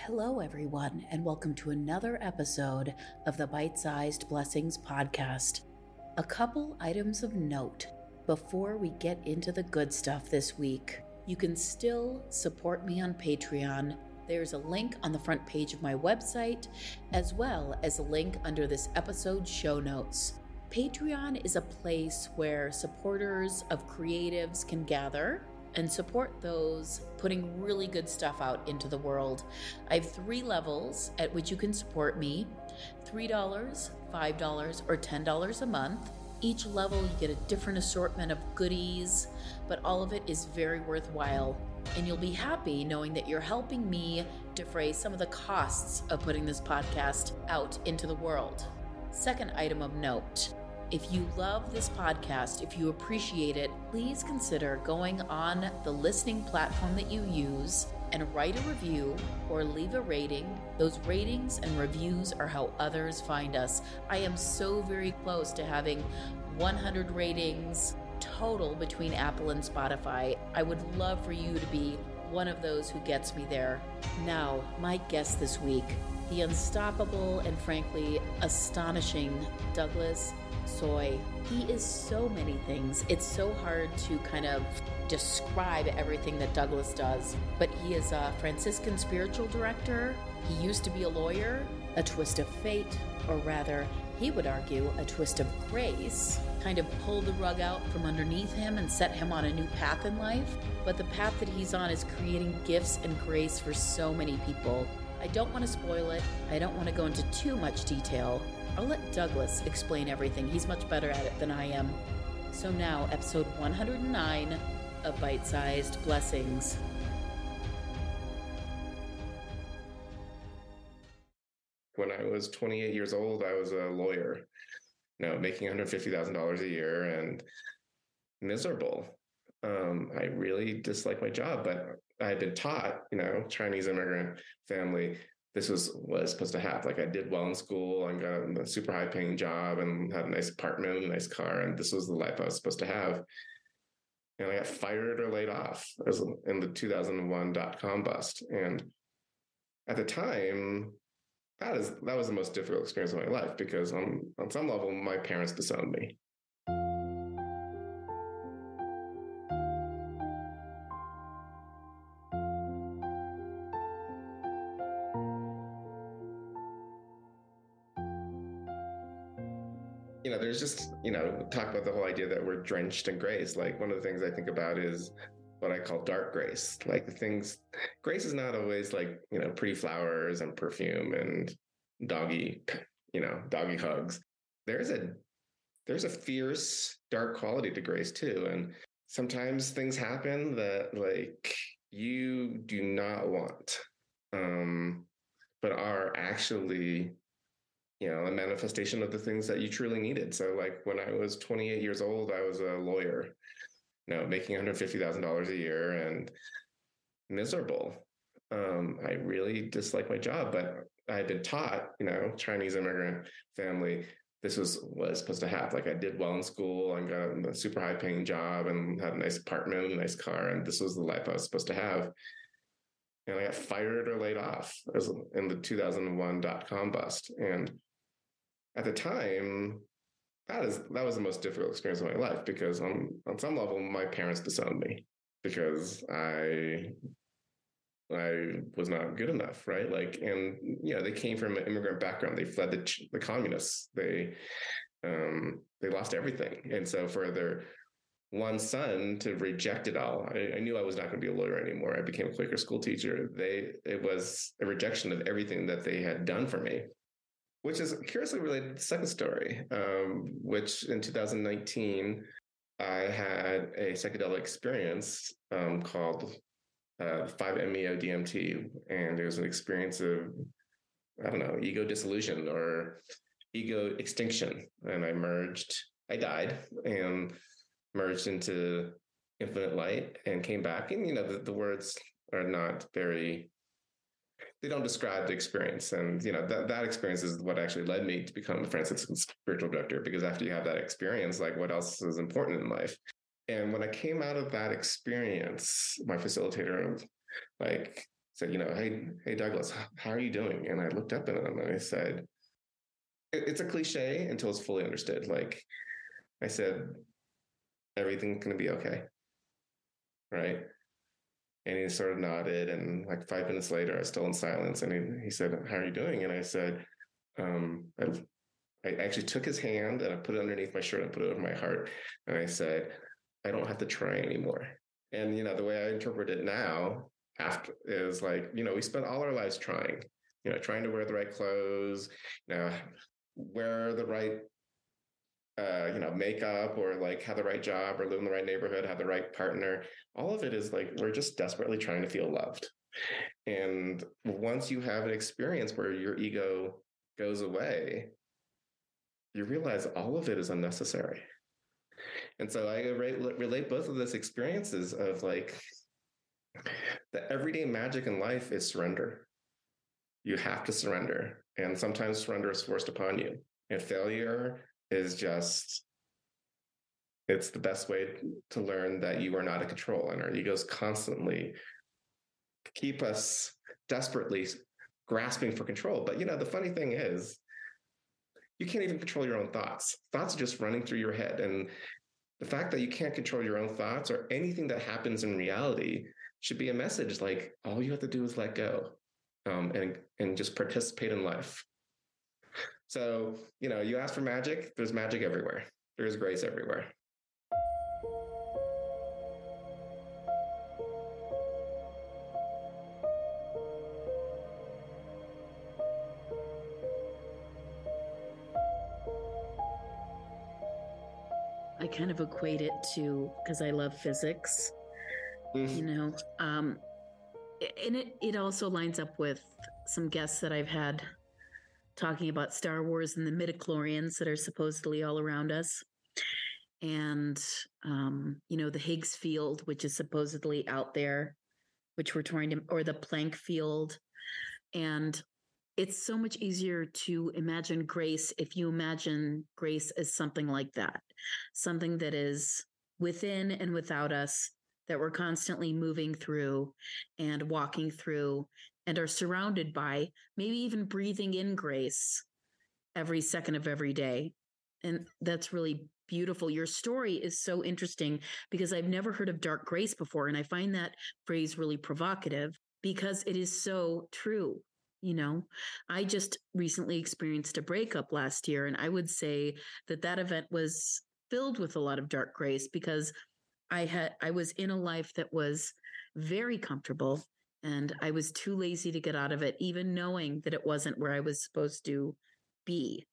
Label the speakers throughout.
Speaker 1: Hello, everyone, and welcome to another episode of the Bite-Sized Blessings podcast. A couple items of note before we get into the good stuff this week. You can still support me on Patreon. There's a link on the front page of my website, as well as a link under this episode's show notes. Patreon is a place where supporters of creatives can gather and support those putting really good stuff out into the world. I have 3 levels at which you can support me: $3, $5, or $10 a month. Each level you get a different assortment of goodies, but all of it is very worthwhile. And you'll be happy knowing that you're helping me defray some of the costs of putting this podcast out into the world. Second item of note: if you love this podcast, if you appreciate it, please consider going on the listening platform that you use and write a review or leave a rating. Those ratings and reviews are how others find us. I am so very close to having 100 ratings total between Apple and Spotify. I would love for you to be one of those who gets me there. Now, my guest this week, the unstoppable and frankly astonishing Douglas Tsoi. He is so many things. It's so hard to kind of describe everything that Douglas does, but he is a Franciscan spiritual director. He used to be a lawyer. A twist of fate, or rather, he would argue a twist of grace, kind of pulled the rug out from underneath him and set him on a new path in life. But the path that he's on is creating gifts and grace for so many people. I don't want to spoil it. I don't want to go into too much detail. I'll let Douglas explain everything. He's much better at it than I am. So now, episode 109 of Bite-Sized Blessings.
Speaker 2: When I was 28 years old, I was a lawyer, making $150,000 a year and miserable. I really disliked my job, but I had been taught, Chinese immigrant family, this was what I was supposed to have. Like, I did well in school and got a super high paying job and had a nice apartment, a nice car. And this was the life I was supposed to have. And I got fired or laid off in the 2001 dot-com bust. And at the time, that was the most difficult experience of my life, because on some level, my parents disowned me. There's just, talk about the whole idea that we're drenched in grace. Like, one of the things I think about is what I call dark grace. Like, grace is not always like, pretty flowers and perfume and doggy hugs. There's a fierce, dark quality to grace too. And sometimes things happen that like you do not want, but are actually a manifestation of the things that you truly needed. So like, when I was 28 years old, I was a lawyer, making $150,000 a year and miserable. I really disliked my job, but I had been taught, Chinese immigrant family, this was what I was supposed to have. Like, I did well in school and got a super high paying job and had a nice apartment, a nice car. And this was the life I was supposed to have. And I got fired or laid off in the 2001 dot-com bust. And at the time, that was the most difficult experience of my life, because on some level, my parents disowned me because I was not good enough, right? Like, and they came from an immigrant background. They fled the communists. They lost everything, and so for their one son to reject it all, I knew I was not going to be a lawyer anymore. I became a Quaker school teacher. It was a rejection of everything that they had done for me, which is curiously related to the second story, which in 2019, I had a psychedelic experience called 5-MeO-DMT. And it was an experience of, ego dissolution or ego extinction. And I died and merged into infinite light and came back. And, the words are not very, they don't describe the experience. And, that experience is what actually led me to become a Franciscan spiritual director, because after you have that experience, like, what else is important in life? And when I came out of that experience, my facilitator, like, said, hey, Douglas, how are you doing? And I looked up at him and I said, it's a cliche until it's fully understood. Like I said, everything's going to be okay. Right. And he sort of nodded. And like 5 minutes later, I was still in silence. And he said, how are you doing? And I said, I actually took his hand and I put it underneath my shirt and put it over my heart. And I said, I don't have to try anymore. And, the way I interpret it now after is like, we spent all our lives trying, trying to wear the right clothes, wear the right, makeup, or like have the right job, or live in the right neighborhood, have the right partner. All of it is like, we're just desperately trying to feel loved. And once you have an experience where your ego goes away, you realize all of it is unnecessary. And so I relate both of those experiences of like the everyday magic in life is surrender. You have to surrender. And sometimes surrender is forced upon you. And failure is just, it's the best way to learn that you are not in control. And our egos constantly keep us desperately grasping for control. But, the funny thing is, you can't even control your own thoughts. Thoughts are just running through your head. And the fact that you can't control your own thoughts or anything that happens in reality should be a message like, all you have to do is let go, and just participate in life. So, you ask for magic, there's magic everywhere. There's grace everywhere.
Speaker 1: I kind of equate it to, because I love physics, and it also lines up with some guests that I've had talking about Star Wars and the midichlorians that are supposedly all around us. And, the Higgs field, which is supposedly out there, which we're trying to, or the Planck field. And it's so much easier to imagine grace if you imagine grace as something like that, something that is within and without us, that we're constantly moving through and walking through and are surrounded by, maybe even breathing in grace every second of every day. And that's really beautiful. Your story is so interesting because I've never heard of dark grace before. And I find that phrase really provocative because it is so true. I just recently experienced a breakup last year, and I would say that event was filled with a lot of dark grace because I was in a life that was very comfortable, and I was too lazy to get out of it, even knowing that it wasn't where I was supposed to be.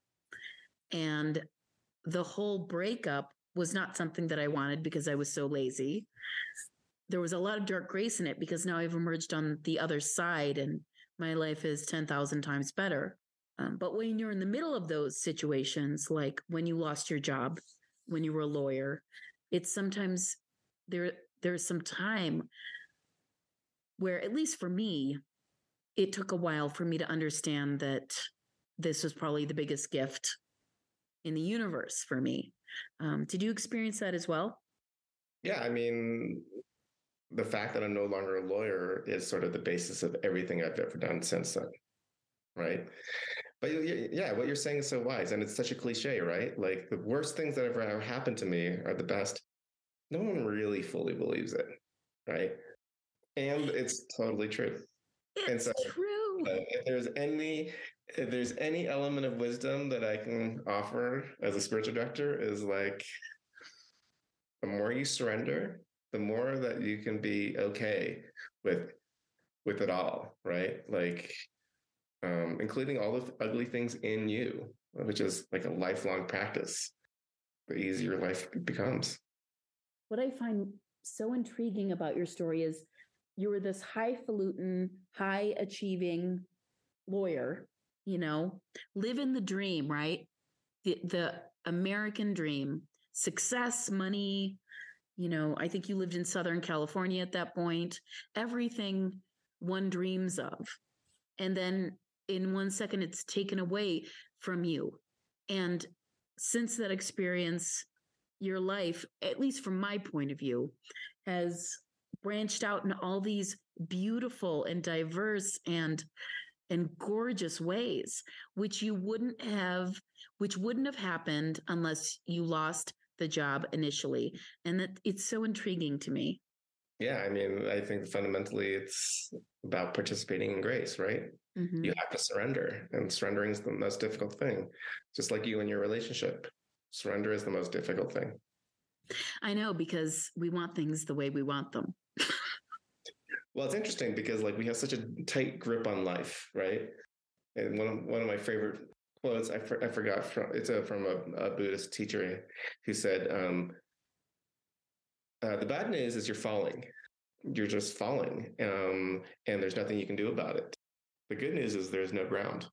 Speaker 1: And the whole breakup was not something that I wanted because I was so lazy. There was a lot of dark grace in it because now I've emerged on the other side and my life is 10,000 times better. But when you're in the middle of those situations, like when you lost your job, when you were a lawyer, it's sometimes there's some time where, at least for me, it took a while for me to understand that this was probably the biggest gift in the universe for me. Did you experience that as well?
Speaker 2: Yeah, I mean, the fact that I'm no longer a lawyer is sort of the basis of everything I've ever done since then, right? But yeah, what you're saying is so wise, and it's such a cliche, right? Like the worst things that ever happened to me are the best. No one really fully believes it, right? And it's totally true.
Speaker 1: It's true.
Speaker 2: If there's any element of wisdom that I can offer as a spiritual director, is like, the more you surrender, the more that you can be okay with it all, right? Like, including all the ugly things in you, which is like a lifelong practice. The easier life becomes.
Speaker 1: What I find so intriguing about your story is you were this highfalutin, high achieving lawyer, living the dream, right? The American dream, success, money. I think you lived in Southern California at that point, everything one dreams of. And then in 1 second, it's taken away from you. And since that experience, your life, at least from my point of view, has branched out in all these beautiful and diverse and gorgeous ways, which wouldn't have happened unless you lost the job initially. And that it's so intriguing to me.
Speaker 2: Yeah, I mean, I think fundamentally it's about participating in grace, right?
Speaker 1: Mm-hmm.
Speaker 2: You have to surrender, and surrendering is the most difficult thing. Just like you in your relationship, surrender is the most difficult thing.
Speaker 1: I know, because we want things the way we want them.
Speaker 2: Well, it's interesting because like we have such a tight grip on life, right? And one of my favorite quotes, I forgot from a Buddhist teacher who said, "The bad news is you're falling. You're just falling, and there's nothing you can do about it. The good news is there's no ground."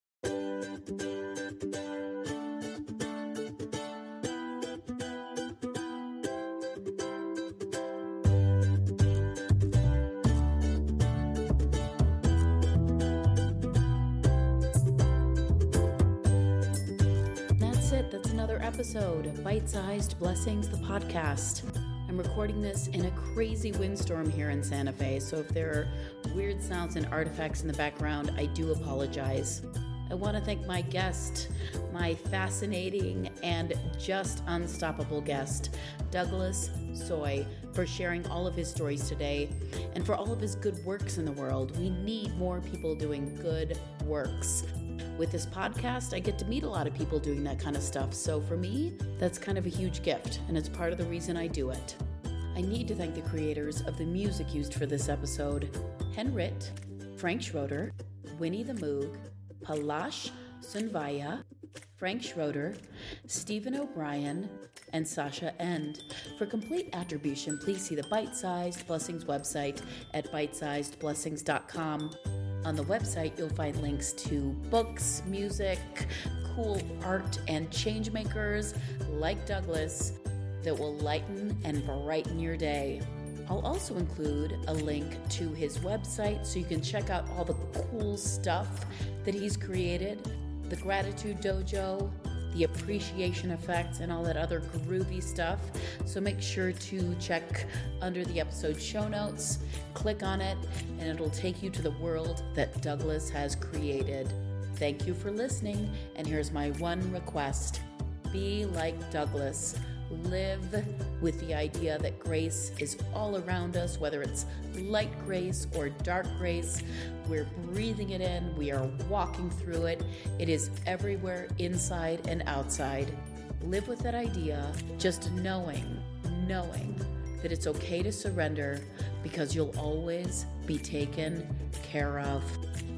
Speaker 1: That's another episode of Bite-Sized Blessings, the podcast. I'm recording this in a crazy windstorm here in Santa Fe, so if there are weird sounds and artifacts in the background, I do apologize. I want to thank my guest, my fascinating and just unstoppable guest, Douglas Tsoi, for sharing all of his stories today and for all of his good works in the world. We need more people doing good works. With this podcast, I get to meet a lot of people doing that kind of stuff. So for me, that's kind of a huge gift, and it's part of the reason I do it. I need to thank the creators of the music used for this episode: Henrit, Frank Schroeder, Winnie the Moog, Palash Sunvaya, Frank Schroeder, Stephen O'Brien, and Sasha End. For complete attribution, please see the Bite-Sized Blessings website at bitesizedblessings.com. On the website, you'll find links to books, music, cool art, and change makers like Douglas that will lighten and brighten your day. I'll also include a link to his website so you can check out all the cool stuff that he's created, the Gratitude Dojo, the Appreciation Effect, and all that other groovy stuff. So make sure to check under the episode show notes, click on it, and it'll take you to the world that Douglas has created. Thank you for listening, and here's my one request. Be like Douglas. Live with the idea that grace is all around us, whether it's light grace or dark grace. We're breathing it in. We are walking through it. It is everywhere, inside and outside. Live with that idea, just knowing that it's okay to surrender because you'll always be taken care of.